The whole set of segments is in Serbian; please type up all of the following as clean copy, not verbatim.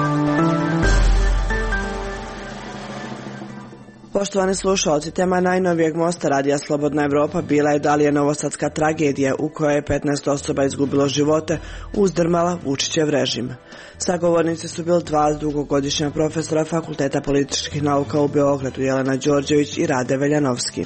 Poštovani slušalci, tema najnovijeg mosta radija Slobodna Evropa bila je da li je novosadska tragedija u kojoj je 15 osoba izgubilo živote uzdrmala Vučićev režim. Sagovornici su bili dva dugogodišnja profesora Fakulteta političkih nauka u Beogradu, Jelena Đorđević i Rade Veljanovski.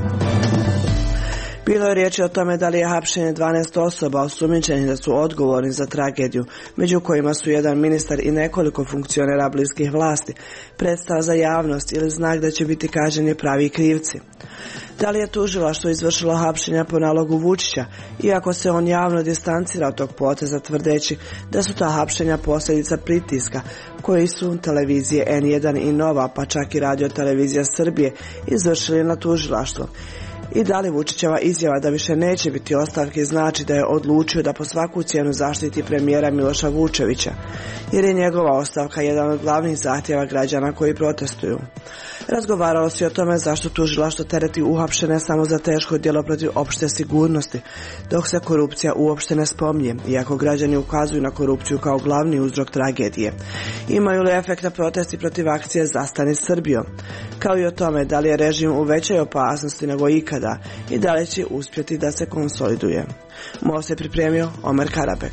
Bilo je riječi o tome da li je hapšenje 12 osoba osumnjičenih da su odgovorni za tragediju, među kojima su jedan ministar i nekoliko funkcionera bliskih vlasti, predstava za javnost ili znak da će biti kažnjeni pravi krivci. Da li je tužilaštvo izvršilo hapšenja po nalogu Vučića, iako se on javno distancira od tog poteza tvrdeći da su ta hapšenja posljedica pritiska koji su televizije N1 i Nova, pa čak i Radio Televizija Srbije, izvršili na tužilaštvo. I da li Vučićeva izjava da više neće biti ostavke znači da je odlučio da po svaku cijenu zaštiti premijera Miloša Vučevića, jer je njegova ostavka jedan od glavnih zahtjeva građana koji protestuju. Razgovaralo se o tome zašto tužilaštvo tereti uhapšene samo za teško djelo protiv opšte sigurnosti, dok se korupcija uopšte ne spominje, iako građani ukazuju na korupciju kao glavni uzrok tragedije. Imaju li efekta protesti protiv akcije Zastani Srbijo? Kao i o tome da li je režim u većoj opasnosti nego ikada i da li će uspjeti da se konsoliduje. Most je pripremio Omer Karabek.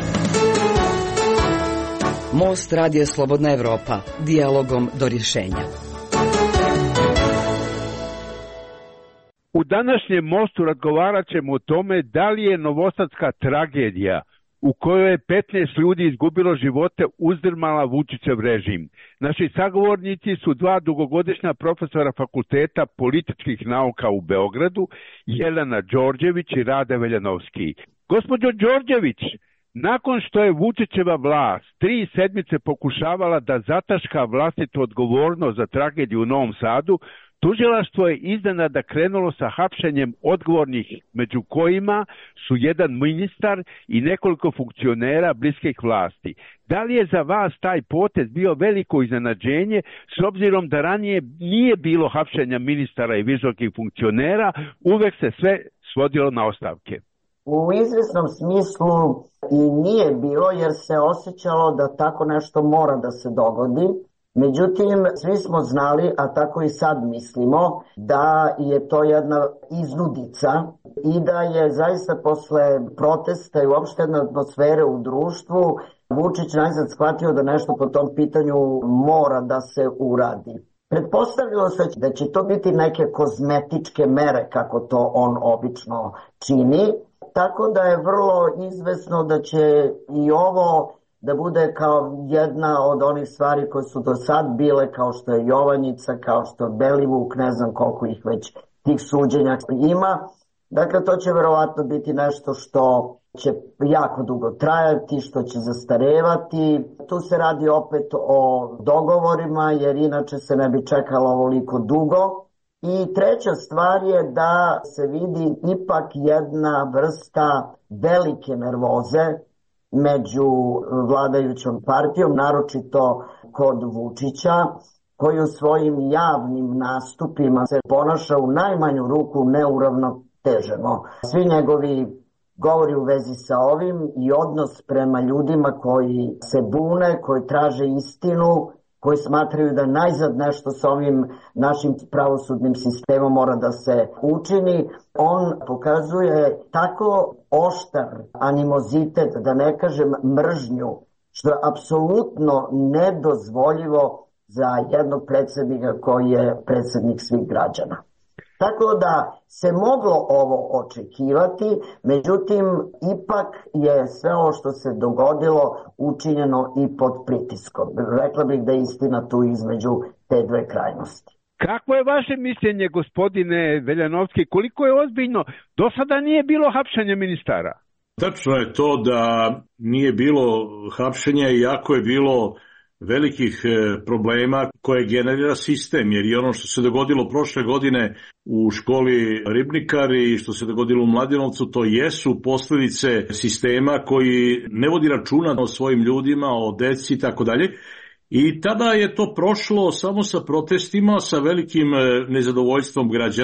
Most radija Slobodna Evropa, dijalogom do rješenja. U današnjem mostu razgovarat ćemo o tome da li je novosadska tragedija u kojoj je 15 ljudi izgubilo živote uzdrmala Vučićev režim. Naši sagovornici su dva dugogodišnja profesora Fakulteta političkih nauka u Beogradu, Jelena Đorđević i Rade Veljanovski. Gospođo Đorđević, nakon što je Vučićeva vlast 3 sedmice pokušavala da zataška vlastitu odgovornost za tragediju u Novom Sadu, tužilaštvo je iznenada krenulo sa hapšenjem odgovornih, među kojima su jedan ministar i nekoliko funkcionera bliskih vlasti. Da li je za vas taj potez bio veliko iznenađenje, s obzirom da ranije nije bilo hapšenja ministara i visokih funkcionera, uvek se sve svodilo na ostavke? U izvjesnom smislu i nije bilo, jer se osjećalo da tako nešto mora da se dogodi. Međutim, svi smo znali, a tako i sad mislimo, da je to jedna iznudica i da je zaista posle protesta i uopšte jedne atmosfere u društvu Vučić najzad shvatio da nešto po tom pitanju mora da se uradi. Pretpostavljalo se da će to biti neke kozmetičke mere, kako to on obično čini, tako da je vrlo izvesno da će i ovo da bude kao jedna od onih stvari koje su do sad bile, kao što je Jovanjica, kao što je Belivuk, ne znam koliko ih već tih suđenja ima. Dakle, to će verovatno biti nešto što će jako dugo trajati, što će zastarevati. Tu se radi opet o dogovorima, jer inače se ne bi čekalo ovoliko dugo. I treća stvar je da se vidi ipak jedna vrsta velike nervoze među vladajućom partijom, naročito kod Vučića, koji u svojim javnim nastupima se ponaša u najmanju ruku neuravnoteženo. Svi njegovi govori u vezi sa ovim i odnos prema ljudima koji se bune, koji traže istinu, koji smatraju da najzad nešto s ovim našim pravosudnim sistemom mora da se učini. On pokazuje tako oštar animozitet, da ne kažem mržnju, što je apsolutno nedozvoljivo za jednog predsjednika koji je predsjednik svih građana. Tako da se moglo ovo očekivati, međutim ipak je sve ovo što se dogodilo učinjeno i pod pritiskom. Rekla bih da je istina tu između te dve krajnosti. Kako je vaše mišljenje, gospodine Veljanovski, koliko je ozbiljno? Do sada nije bilo hapšenja ministara. Tačno je to da nije bilo hapšenja, iako je bilo velikih problema koje generira sistem, jer i ono što se dogodilo prošle godine u školi Ribnikar i što se dogodilo u Mladenovcu, to jesu posljedice sistema koji ne vodi računa o svojim ljudima, o deci i tako dalje. I tada je to prošlo samo sa protestima, sa velikim nezadovoljstvom građana.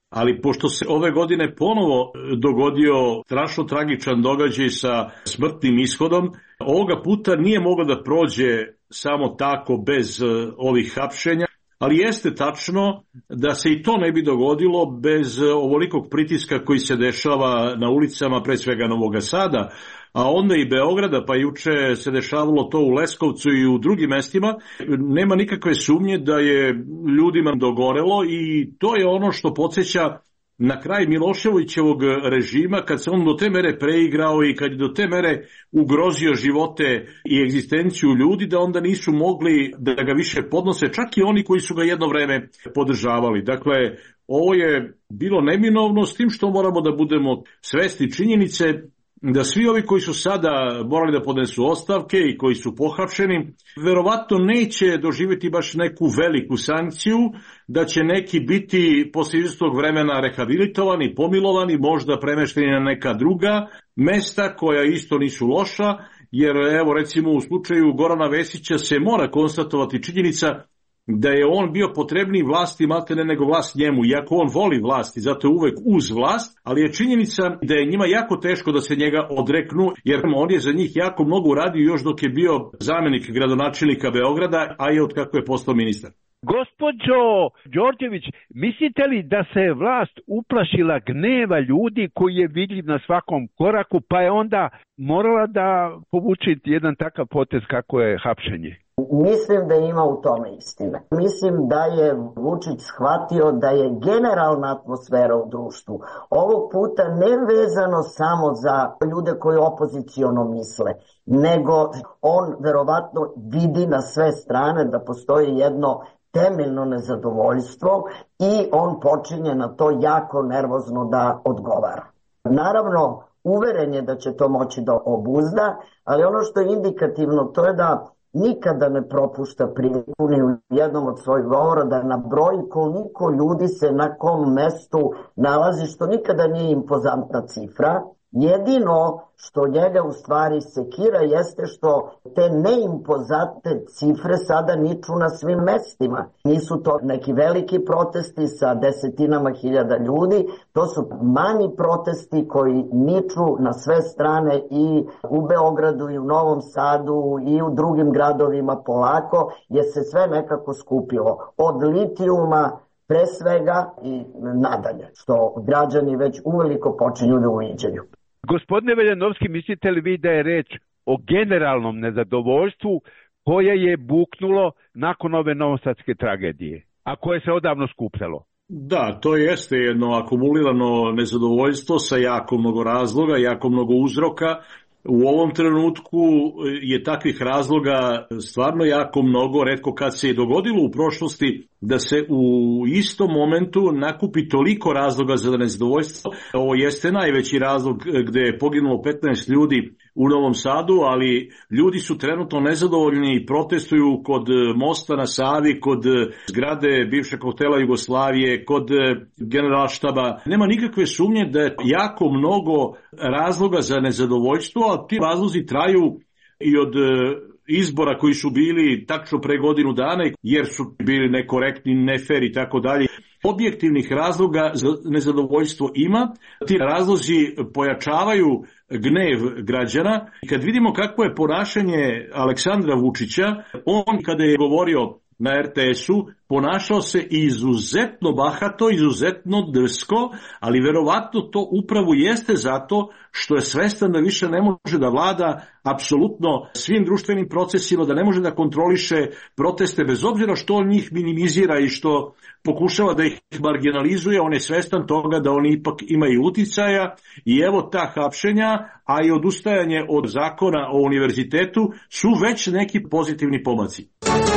Ali pošto se ove godine ponovo dogodio strašno tragičan događaj sa smrtnim ishodom, ovoga puta nije moglo da prođe samo tako bez ovih hapšenja, ali jeste tačno da se i to ne bi dogodilo bez ovolikog pritiska koji se dešava na ulicama, pre svega Novog Sada, a onda i Beograda, pa juče se dešavalo to u Leskovcu i u drugim mestima. Nema nikakve sumnje da je ljudima dogorelo i to je ono što podsjeća na kraj Miloševićevog režima, kad se on do te mere preigrao i kad je do te mere ugrozio živote i egzistenciju ljudi, da onda nisu mogli da ga više podnose, čak i oni koji su ga jedno vreme podržavali. Dakle, ovo je bilo neminovno, s tim što moramo da budemo svesni činjenice da svi ovi koji su sada morali da podnesu ostavke i koji su pohapšeni, verovatno neće doživjeti baš neku veliku sankciju, da će neki biti posle izvesnog vremena rehabilitovani, pomilovani, možda premešteni na neka druga mesta koja isto nisu loša, jer evo recimo u slučaju Gorana Vesića se mora konstatovati činjenica da je on bio potrebniji vlasti maltene nego vlast njemu, iako on voli vlast i zato je uvek uz vlast, ali je činjenica da je njima jako teško da se njega odreknu, jer on je za njih jako mnogo uradio još dok je bio zamenik gradonačelnika Beograda, a i od kako je postao ministar. Gospođo Đorđević, mislite li da se vlast uplašila gneva ljudi koji je vidljiv na svakom koraku, pa je onda morala da povuče jedan takav potez kako je hapšenje? Mislim da ima u tome istine. Mislim da je Vučić shvatio da je generalna atmosfera u društvu ovog puta ne vezano samo za ljude koji opoziciono misle, nego on verovatno vidi na sve strane da postoji jedno temeljno nezadovoljstvo i on počinje na to jako nervozno da odgovara. Naravno, uveren je da će to moći da obuzda, ali ono što je indikativno to je da nikada ne propušta priliku ni u jednom od svojih govora da nabroji koliko ljudi se na kom mestu nalazi, što nikada nije impozantna cifra. Jedino što njega u stvari sekira jeste što te neimpozantne cifre sada niču na svim mestima. Nisu to neki veliki protesti sa desetinama hiljada ljudi, to su manji protesti koji niču na sve strane i u Beogradu i u Novom Sadu i u drugim gradovima polako, jer se sve nekako skupilo. Od litijuma pre svega i nadalje, što građani već uveliko počinju da uviđaju. Gospodine Veljanovski, mislite li vi da je reč o generalnom nezadovoljstvu koje je buknulo nakon ove novosadske tragedije, a koje se odavno skupljalo? Da, to jeste jedno akumulirano nezadovoljstvo sa jako mnogo razloga, jako mnogo uzroka. U ovom trenutku je takvih razloga stvarno jako mnogo, retko kad se je dogodilo u prošlosti da se u istom momentu nakupi toliko razloga za nezadovoljstvo. Ovo jeste najveći razlog gde je poginulo 15 ljudi u Novom Sadu, ali ljudi su trenutno nezadovoljni i protestuju kod mosta na Savi, kod zgrade bivšeg hotela Jugoslavije, kod generalštaba. Nema nikakve sumnje da je jako mnogo razloga za nezadovoljstvo, a ti razlozi traju i od izbora koji su bili tačno pre godinu dana, jer su bili nekorektni, nefer i tako dalje. Objektivnih razloga za nezadovoljstvo ima. Ti razlozi pojačavaju gnev građana. Kad vidimo kako je ponašanje Aleksandra Vučića, on kada je govorio na RTS-u ponašao se izuzetno bahato, izuzetno drsko, ali verovatno to upravo jeste zato što je svestan da više ne može da vlada apsolutno svim društvenim procesima, da ne može da kontroliše proteste, bez obzira što on njih minimizira i što pokušava da ih marginalizuje, on je svestan toga da oni ipak imaju uticaja i evo ta hapšenja, a i odustajanje od zakona o univerzitetu su već neki pozitivni pomaci.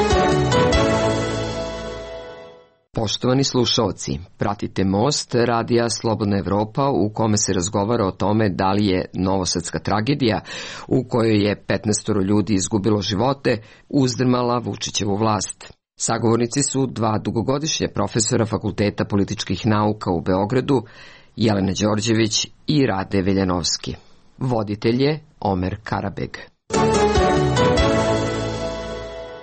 Poštovani slušalci, pratite Most, radija Slobodna Evropa, u kome se razgovara o tome da li je novosadska tragedija, u kojoj je 15 ljudi izgubilo živote, uzdrmala Vučićevu vlast. Sagovornici su dva dugogodišnje profesora Fakulteta političkih nauka u Beogradu, Jelena Đorđević i Rade Veljanovski. Voditelj je Omer Karabeg.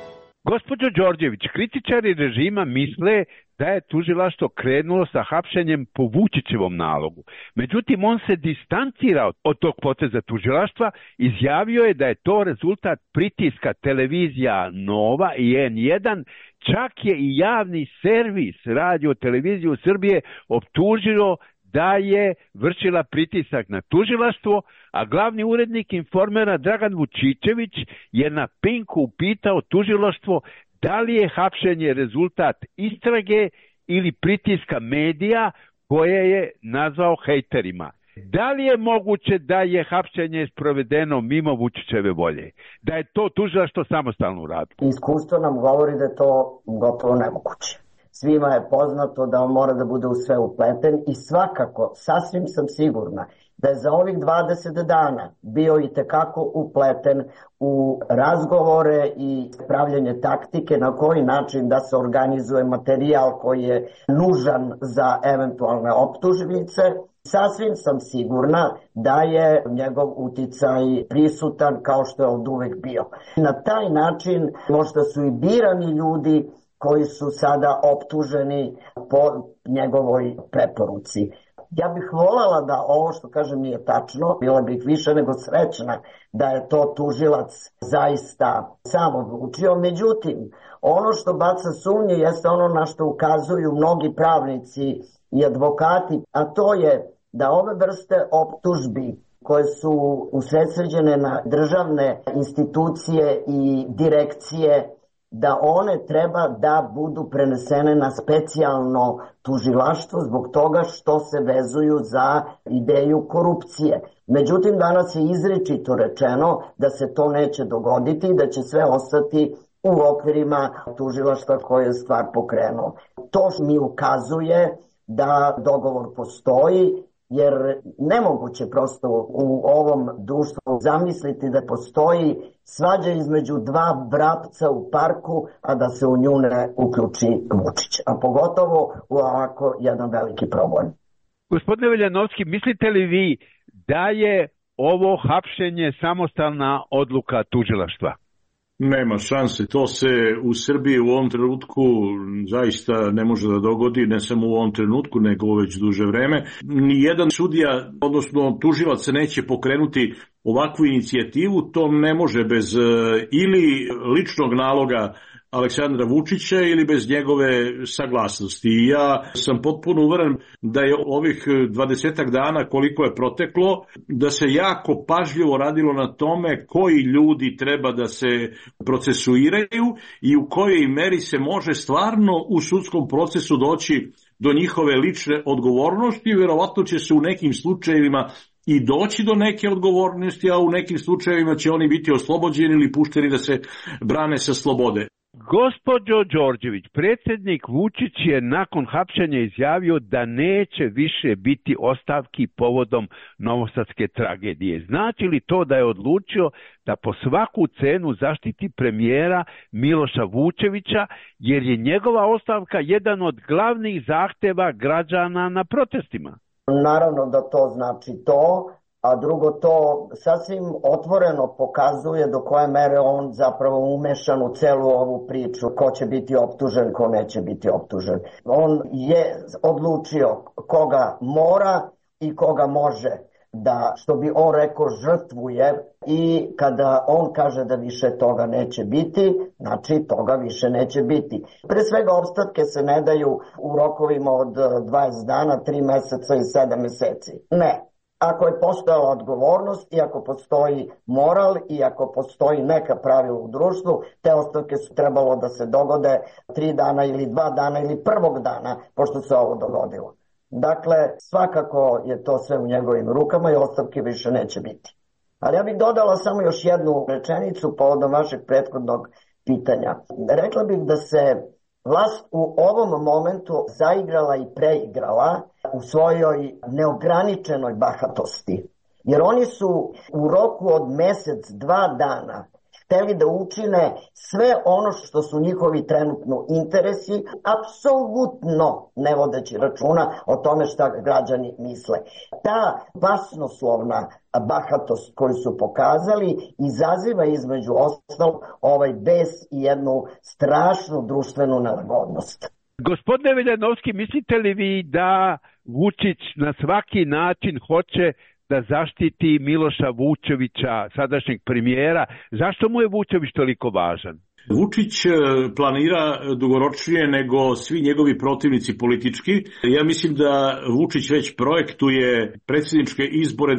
Gospođo Đorđević, kritičari režima misle da je tužilaštvo krenulo sa hapšenjem po Vučićevom nalogu. Međutim, on se distancira od tog poteza tužilaštva, izjavio je da je to rezultat pritiska televizija Nova i N1, čak je i javni servis Radio televiziju Srbije optužio da je vršila pritisak na tužilaštvo, a glavni urednik Informera Dragan Vučićević je na Pinku upitao tužilaštvo da li je hapšenje rezultat istrage ili pritiska medija koje je nazvao hejterima. Da li je moguće da je hapšenje sprovedeno mimo Vučićeve volje? Da je to tužilaštvo samostalno uradilo? Iskustvo nam govori da je to gotovo nemoguće. Svima je poznato da on mora da bude u sve upleten i svakako, sasvim sam sigurna da je za ovih 20 dana bio i tekako upleten u razgovore i pravljenje taktike na koji način da se organizuje materijal koji je nužan za eventualne optužnice. Sasvim sam sigurna da je njegov uticaj prisutan kao što je od uvek bio. Na taj način možda su i birani ljudi koji su sada optuženi po njegovoj preporuci. Ja bih voljela da ovo što kažem nije tačno, bila bih više nego srećna da je to tužilac zaista sam odlučio. Međutim, ono što baca sumnje jeste ono na što ukazuju mnogi pravnici i advokati, a to je da ove vrste optužbi koje su usredsređene na državne institucije i direkcije, da one treba da budu prenesene na specijalno tužilaštvo zbog toga što se vezuju za ideju korupcije. Međutim, danas je izričito rečeno da se to neće dogoditi, da će sve ostati u okvirima tužilaštva koje je stvar pokrenuo. To mi ukazuje da dogovor postoji, jer nemoguće prosto u ovom društvu zamisliti da postoji svađa između dva vrapca u parku, a da se u nju ne uključi Vučić, a pogotovo u ovako jedan veliki problem. Gospodine Veljanovski, mislite li vi da je ovo hapšenje samostalna odluka tužilaštva? Nema šanse, to se u Srbiji u ovom trenutku zaista ne može da dogodi, ne samo u ovom trenutku, nego već duže vreme. Nijedan sudija, odnosno tužilac, se neće pokrenuti ovakvu inicijativu, to ne može bez ili ličnog naloga Aleksandra Vučića ili bez njegove saglasnosti. I ja sam potpuno uveren da je ovih 20 dana koliko je proteklo, da se jako pažljivo radilo na tome koji ljudi treba da se procesuiraju i u kojoj meri se može stvarno u sudskom procesu doći do njihove lične odgovornosti. Verovatno će se u nekim slučajevima i doći do neke odgovornosti, a u nekim slučajevima će oni biti oslobođeni ili pušteni da se brane sa slobode. Gospođo Đorđević, predsjednik Vučić je nakon hapšenja izjavio da neće više biti ostavki povodom novosadske tragedije. Znači li to da je odlučio da po svaku cenu zaštiti premijera Miloša Vučevića, jer je njegova ostavka jedan od glavnih zahteva građana na protestima? Naravno da to znači to, a drugo to sasvim otvoreno pokazuje do koje mere on zapravo umešan u celu ovu priču, ko će biti optužen, ko neće biti optužen. On je odlučio koga mora i koga može da, što bi on rekao, žrtvuje, i kada on kaže da više toga neće biti, znači toga više neće biti. Pre svega opstatke se ne daju u rokovima od 20 dana, 3 meseca i 7 meseci. Ne. Ako je postojala odgovornost i ako postoji moral i ako postoji neka pravila u društvu, te ostavke su trebalo da se dogode 3 dana ili 2 dana ili prvog dana pošto se ovo dogodilo. Dakle, svakako je to sve u njegovim rukama i ostavke više neće biti. Ali ja bih dodala samo još jednu rečenicu povodom vašeg prethodnog pitanja. Rekla bih da se vlast u ovom momentu zaigrala i preigrala u svojoj neograničenoj bahatosti. Jer oni su u roku od 1-2 dana hteli da učine sve ono što su njihovi trenutno interesi, apsolutno ne vodeći računa o tome šta građani misle. Ta basnoslovna bahatost koju su pokazali izaziva između ostalog ovaj bes i jednu strašnu društvenu nelagodnost. Gospodine Veljanovski, mislite li vi da Vučić na svaki način hoće da zaštiti Miloša Vučevića, sadašnjeg premijera? Zašto mu je Vučević toliko važan? Vučić planira dugoročnije nego svi njegovi protivnici politički. Ja mislim da Vučić već projektuje predsjedničke izbore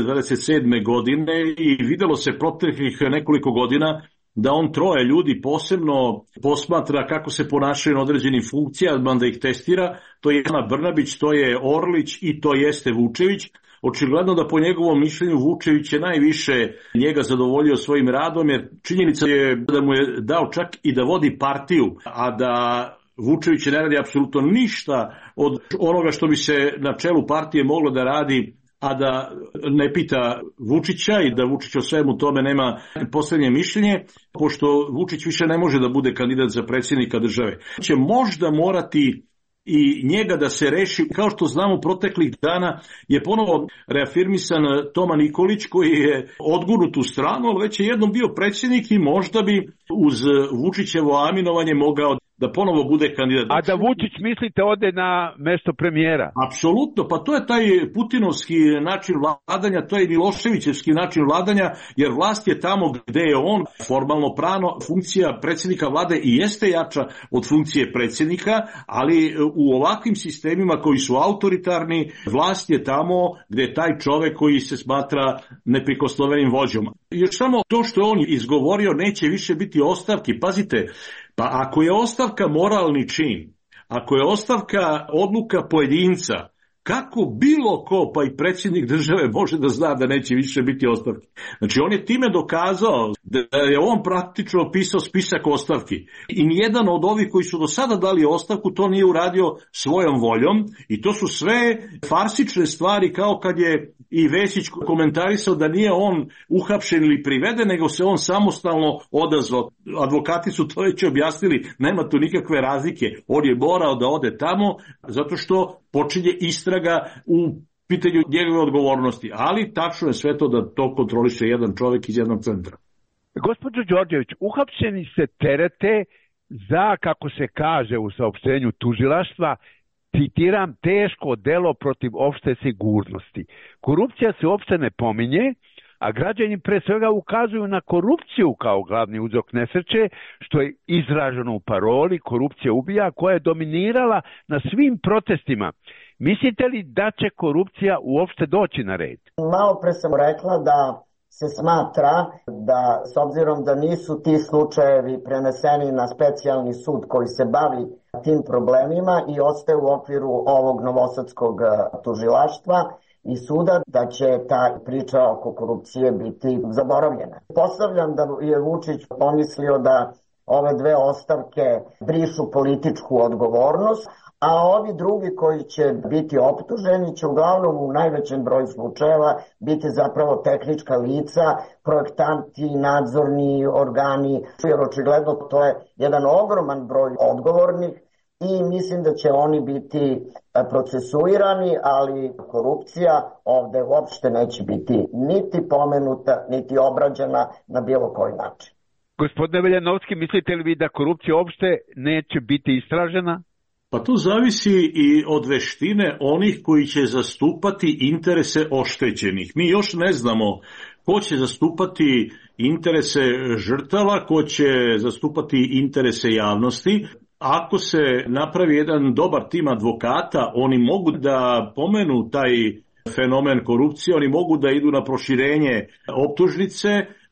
2027. godine i videlo se proteklih nekoliko godina da on troje ljudi posebno posmatra kako se ponašaju na određenim funkcijama, da ih testira. To je Ana Brnabić, to je Orlić i to jeste Vučević. Očigledno da po njegovom mišljenju Vučević je najviše njega zadovoljio svojim radom, jer činjenica je da mu je dao čak i da vodi partiju, a da Vučević ne radi apsolutno ništa od onoga što bi se na čelu partije moglo da radi, a da ne pita Vučića i da Vučić o svemu tome nema poslednje mišljenje, pošto Vučić više ne može da bude kandidat za predsjednika države. Će možda morati i njega da se reši, kao što znamo proteklih dana je ponovo reafirmisan Toma Nikolić koji je odgurnut u stranu, ali već je jednom bio predsjednik i možda bi uz Vučićevo aminovanje mogao da ponovo bude kandidat. A da Vučić, mislite, ode na mesto premijera? Apsolutno, pa to je taj putinovski način vladanja, to je Miloševićevski način vladanja, jer vlast je tamo gde je on formalno pravno. Funkcija predsjednika vlade i jeste jača od funkcije predsjednika, ali u ovakvim sistemima koji su autoritarni, vlast je tamo gde je taj čovek koji se smatra neprikosnovenim vođom. Još samo to što on izgovorio, neće više biti ostavki. Pazite, pa ako je ostavka moralni čin, ako je ostavka odluka pojedinca, kako bilo ko, pa i predsjednik države, može da zna da neće više biti ostavki? Znači, on je time dokazao da je on praktično pisao spisak ostavki. I nijedan od ovih koji su do sada dali ostavku to nije uradio svojom voljom. I to su sve farsične stvari, kao kad je i Vesić komentarisao da nije on uhapšen ili priveden, nego se on samostalno odazvao. Advokati su to već objasnili, nema tu nikakve razlike. On je morao da ode tamo zato što počinje istraga u pitanju njegove odgovornosti. Ali tačno je sve to da to kontroliše jedan čovjek iz jednog centra. Gospođo Đorđević, uhapšeni se terete za, kako se kaže u saopštenju tužilaštva, citiram, teško delo protiv opšte sigurnosti. Korupcija se uopšte ne pominje, a građani pre svega ukazuju na korupciju kao glavni uzrok nesreće, što je izraženo u paroli korupcija ubija, koja je dominirala na svim protestima. Mislite li da će korupcija uopšte doći na red? Malo pre sam rekla da se smatra da, s obzirom da nisu ti slučajevi preneseni na specijalni sud koji se bavi tim problemima i ostaje u okviru ovog novosadskog tužilaštva i suda, da će ta priča oko korupcije biti zaboravljena. Postavljam da je Vučić pomislio da ove dve ostavke brišu političku odgovornost, a ovi drugi koji će biti optuženi će uglavnom u najvećem broju slučajeva biti zapravo tehnička lica, projektanti, nadzorni organi, jer očigledno to je jedan ogroman broj odgovornih i mislim da će oni biti procesuirani, ali korupcija ovde uopšte neće biti niti pomenuta, niti obrađena na bilo koji način. Gospodine Veljanovski, mislite li vi da korupcija uopšte neće biti istražena? Pa to zavisi i od veštine onih koji će zastupati interese oštećenih. Mi još ne znamo ko će zastupati interese žrtava, ko će zastupati interese javnosti. Ako se napravi jedan dobar tim advokata, oni mogu da pomenu taj fenomen korupcije, oni mogu da idu na proširenje optužnice,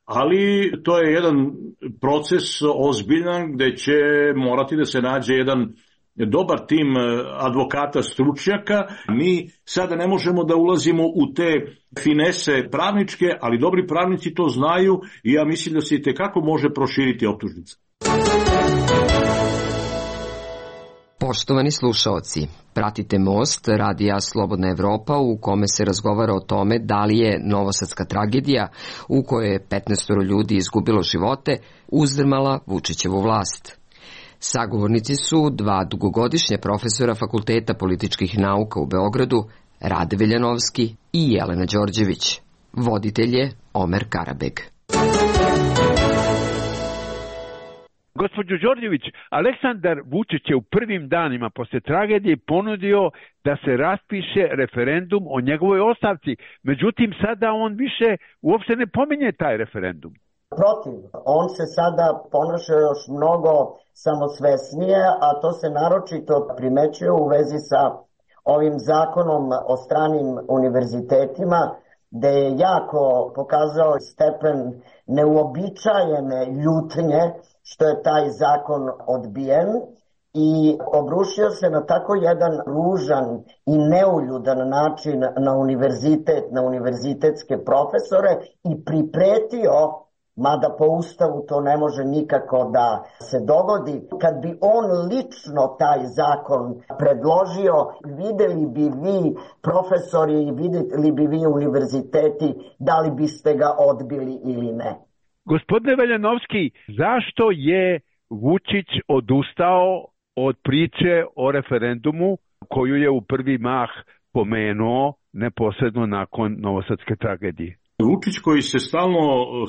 ali to je jedan proces ozbiljan gde će morati da se nađe jedan dobar tim advokata stručnjaka. Mi sada ne možemo da ulazimo u te finese pravničke, ali dobri pravnici to znaju i ja mislim da se i tekako može proširiti optužnica. Poštovani slušaoci, pratite Most, radija Slobodna Evropa, u kome se razgovara o tome da li je novosadska tragedija, u kojoj je 15 ljudi izgubilo živote, uzdrmala Vučićevu vlast. Sagovornici su dva dugogodišnja profesora Fakulteta političkih nauka u Beogradu, Rade Veljanovski i Jelena Đorđević. Voditelj je Omer Karabeg. Gospođo Đorđević, Aleksandar Vučić je u prvim danima posle tragedije ponudio da se raspiše referendum o njegovoj ostavci. Međutim, sada on više uopšte ne pominje taj referendum. Protiv, on se sada ponaša još mnogo samosvesnije, a to se naročito primećuje u vezi sa ovim zakonom o stranim univerzitetima, gde je jako pokazao stepen neuobičajene ljutnje što je taj zakon odbijen i obrušio se na tako jedan ružan i neuljudan način na univerzitet, na univerzitetske profesore i pripretio, mada po Ustavu to ne može nikako da se dogodi, kad bi on lično taj zakon predložio, videli bi vi profesori i videli bi vi univerziteti da li biste ga odbili ili ne. Gospodine Veljanovski, zašto je Vučić odustao od priče o referendumu koju je u prvi mah pomenuo neposredno nakon novosadske tragedije? Vučić, koji se stalno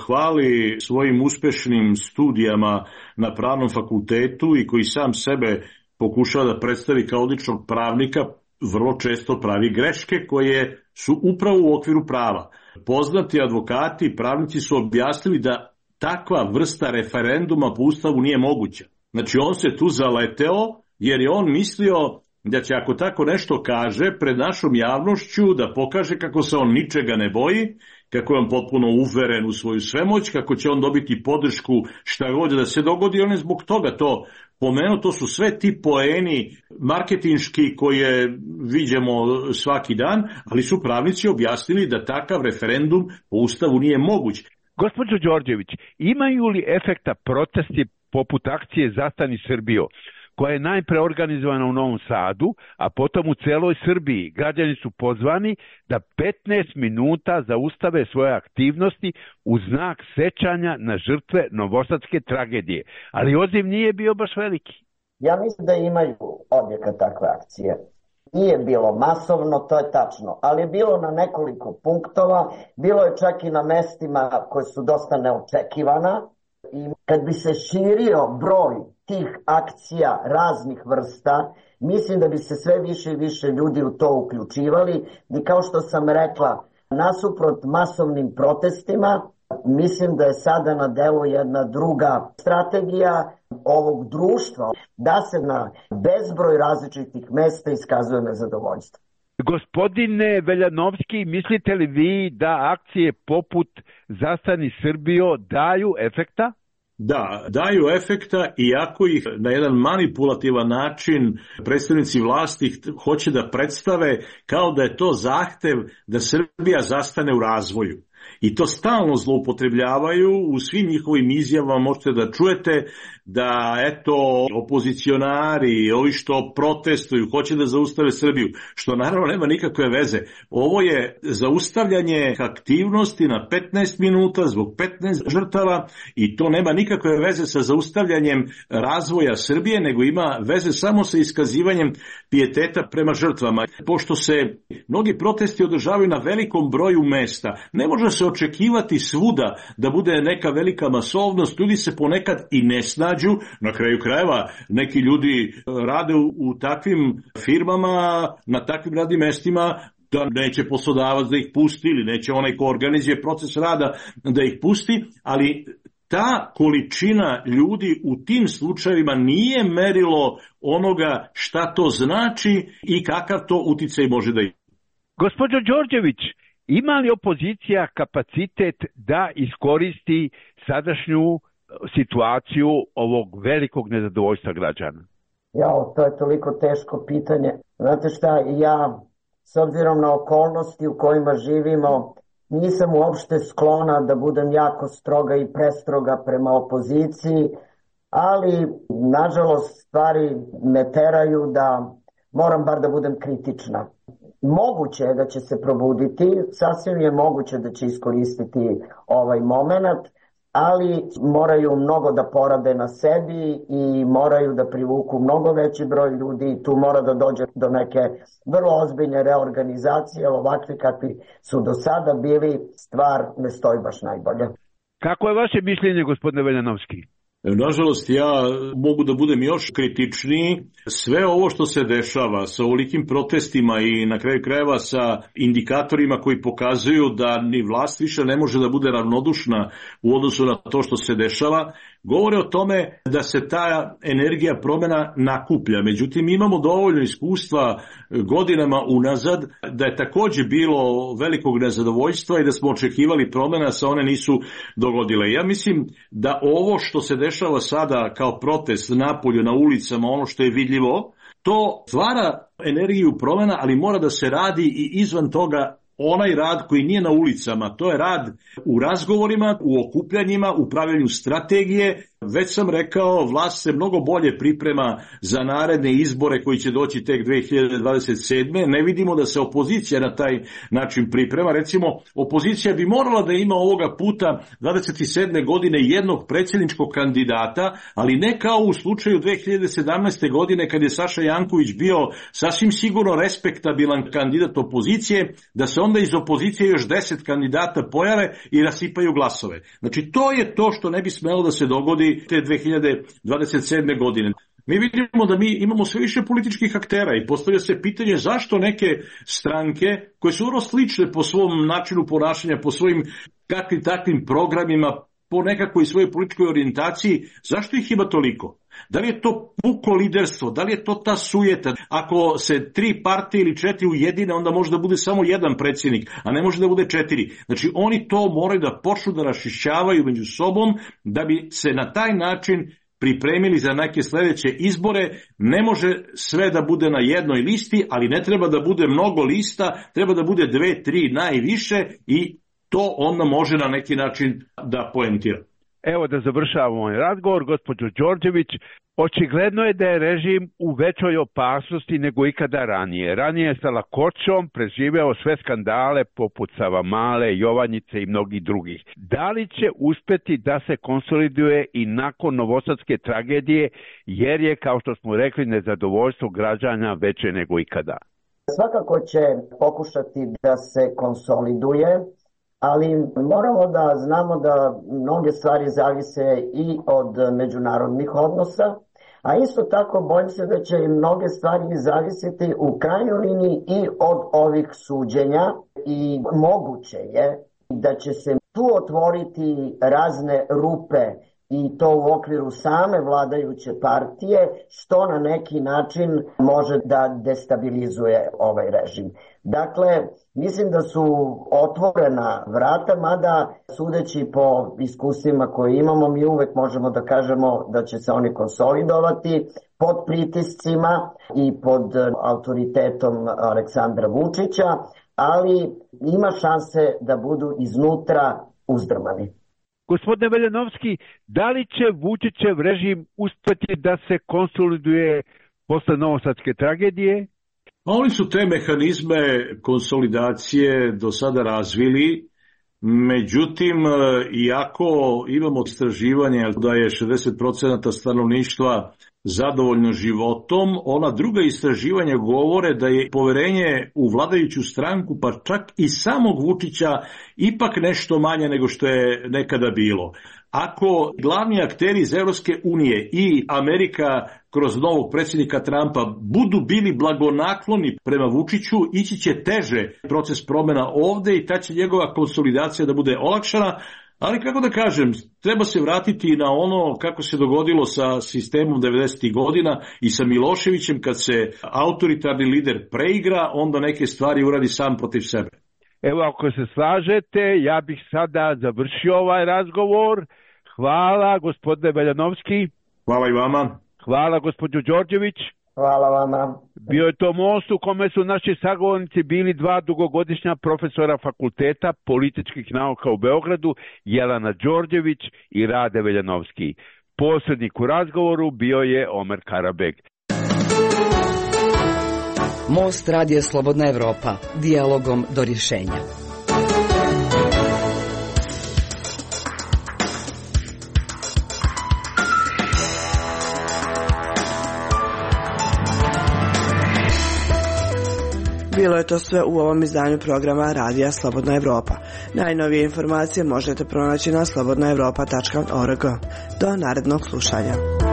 hvali svojim uspešnim studijama na pravnom fakultetu i koji sam sebe pokušava da predstavi kao odličnog pravnika, vrlo često pravi greške koje su upravo u okviru prava. Poznati advokati i pravnici su objasnili da takva vrsta referenduma po Ustavu nije moguća. Znači, on se tu zaleteo jer je on mislio da će, ako tako nešto kaže pred našom javnošću, da pokaže kako se on ničega ne boji, kako je on potpuno uveren u svoju svemoć, kako će on dobiti podršku šta god da se dogodi. On je zbog toga to pomenuo. To su sve ti poeni marketinški koje viđemo svaki dan, ali su pravnici objasnili da takav referendum po Ustavu nije moguć. Gospođo Đorđević, imaju li efekta protesti poput akcije Zastani Srbijo, koja je najpre organizovana u Novom Sadu, a potom u celoj Srbiji? Građani su pozvani da 15 minuta zaustave svoje aktivnosti u znak sećanja na žrtve novosadske tragedije. Ali odziv nije bio baš veliki. Ja mislim da imaju odjeka takve akcije. Nije bilo masovno, to je tačno, ali je bilo na nekoliko punktova, bilo je čak i na mestima koje su dosta neočekivana. I kad bi se širio broj tih akcija raznih vrsta, mislim da bi se sve više i više ljudi u to uključivali. I kao što sam rekla, nasuprot masovnim protestima, mislim da je sada na delu jedna druga strategija ovog društva, da se na bezbroj različitih mesta iskazuje nezadovoljstvo. Gospodine Veljanovski, mislite li vi da akcije poput Zastani Srbijo daju efekta? Da, daju efekta, iako ih na jedan manipulativan način predstavnici vlasti hoće da predstave kao da je to zahtev da Srbija zastane u razvoju. I to stalno zloupotrebljavaju u svim njihovim izjavama. Možete da čujete da opozicionari, ovi što protestuju, hoće da zaustave Srbiju, što naravno nema nikakve veze. Ovo je zaustavljanje aktivnosti na 15 minuta zbog 15 žrtava i to nema nikakve veze sa zaustavljanjem razvoja Srbije, nego ima veze samo sa iskazivanjem pijeteta prema žrtvama. Pošto se mnogi protesti održavaju na velikom broju mesta, ne može se očekivati svuda da bude neka velika masovnost. Ljudi se ponekad i ne snađu. Na kraju krajeva neki ljudi rade u takvim firmama, na takvim radnim mestima, da neće poslodavac da ih pusti ili neće onaj ko organizuje proces rada da ih pusti, ali ta količina ljudi u tim slučajevima nije merilo onoga šta to znači i kakav to uticaj može da ima. Gospođo Đorđević, ima li opozicija kapacitet da iskoristi sadašnju situaciju ovog velikog nezadovoljstva građana? To je toliko teško pitanje. Znate šta, ja s obzirom na okolnosti u kojima živimo, nisam uopšte sklona da budem jako stroga i prestroga prema opoziciji, ali nažalost stvari me teraju da moram bar da budem kritična. Moguće je da će se probuditi, sasvim je moguće da će iskoristiti ovaj moment, ali moraju mnogo da porade na sebi i moraju da privuku mnogo veći broj ljudi. Tu mora da dođe do neke vrlo ozbiljne reorganizacije, ovakvi kakvi su do sada bili, stvar ne stoji baš najbolje. Kako je vaše mišljenje, gospodine Veljanovski? Nažalost, ja mogu da budem još kritičniji. Sve ovo što se dešava sa ovolikim protestima i na kraju krajeva sa indikatorima koji pokazuju da ni vlast više ne može da bude ravnodušna u odnosu na to što se dešava, govore o tome da se ta energija promena nakuplja. Međutim, imamo dovoljno iskustva godinama unazad da je takođe bilo velikog nezadovoljstva i da smo očekivali promena, se one nisu dogodile. Ja mislim da ovo što se dešava sada kao protest napolju, na ulicama, ono što je vidljivo, to stvara energiju promena, ali mora da se radi i izvan toga. Onaj rad koji nije na ulicama, to je rad u razgovorima, u okupljanjima, u pravljenju strategije. Već sam rekao, vlast se mnogo bolje priprema za naredne izbore koji će doći tek 2027. Ne vidimo da se opozicija na taj način priprema. Recimo, opozicija bi morala da ima ovoga puta 27. godine jednog predsjedničkog kandidata, ali ne kao u slučaju 2017. godine kad je Saša Janković bio sasvim sigurno respektabilan kandidat opozicije, da se onda iz opozicije još 10 kandidata pojave i rasipaju glasove. Znači, to je to što ne bi smelo da se dogodi te 2027. godine. Mi vidimo da mi imamo sve više političkih aktera i postavlja se pitanje zašto neke stranke koje su vrlo slične po svom načinu ponašanja, po svojim kakvim takvim programima, po nekakvoj svojoj političkoj orijentaciji, zašto ih ima toliko? Da li je to puko liderstvo? Da li je to ta sujeta? Ako se 3 partije ili 4 ujedine, onda može da bude samo jedan predsjednik, a ne može da bude 4. Znači, oni to moraju da počnu da raščišćavaju među sobom, da bi se na taj način pripremili za neke sledeće izbore. Ne može sve da bude na jednoj listi, ali ne treba da bude mnogo lista, treba da bude 2-3 najviše i to onda može na neki način da poentira. Evo da završavamo ovaj razgovor, gospođo Đorđević. Očigledno je da je režim u većoj opasnosti nego ikada ranije. Ranije je sa lakoćom preživeo sve skandale poput Savamale, Jovanjice i mnogih drugih. Da li će uspeti da se konsoliduje i nakon novosadske tragedije, jer je, kao što smo rekli, nezadovoljstvo građana veće nego ikada? Svakako će pokušati da se konsoliduje, ali moramo da znamo da mnoge stvari zavise i od međunarodnih odnosa, a isto tako bojim se da će i mnoge stvari zavisiti u krajnjoj liniji i od ovih suđenja i moguće je da će se tu otvoriti razne rupe i to u okviru same vladajuće partije, što na neki način može da destabilizuje ovaj režim. Dakle, mislim da su otvorena vrata, mada sudeći po iskustvima koje imamo, mi uvek možemo da kažemo da će se oni konsolidovati pod pritiscima i pod autoritetom Aleksandra Vučića, ali ima šanse da budu iznutra uzdrmani. Gospodine Veljanovski, da li će Vučićev režim uspeti da se konsoliduje posle novosadske tragedije? Oni su te mehanizme konsolidacije do sada razvili, međutim, iako imamo istraživanje da je 60% stanovništva zadovoljno životom, ona druga istraživanja govore da je poverenje u vladajuću stranku, pa čak i samog Vučića, ipak nešto manje nego što je nekada bilo. Ako glavni akteri iz Evropske unije i Amerika kroz novog predsjednika Trumpa budu bili blagonakloni prema Vučiću, ići će teže proces promjena ovde i ta će njegova konsolidacija da bude olakšana. Ali kako da kažem, treba se vratiti na ono kako se dogodilo sa sistemom 90. godina i sa Miloševićem, kad se autoritarni lider preigra, onda neke stvari uradi sam protiv sebe. Evo, ako se slažete, ja bih sada završio ovaj razgovor. Hvala, gospodine Veljanovski. Hvala i vama. Hvala, gospođo Đorđević. Hvala vama. Bio je to most u kome su naši sagovornici bili 2 dugogodišnja profesora Fakulteta političkih nauka u Beogradu, Jelena Đorđević i Rade Veljanovski. Posrednik u razgovoru bio je Omer Karabek. Most radija Slobodna Evropa, dijalogom do rješenja. Bilo je to sve u ovom izdanju programa Radija Slobodna Evropa. Najnovije informacije možete pronaći na slobodnaevropa.org. Do narednog slušanja.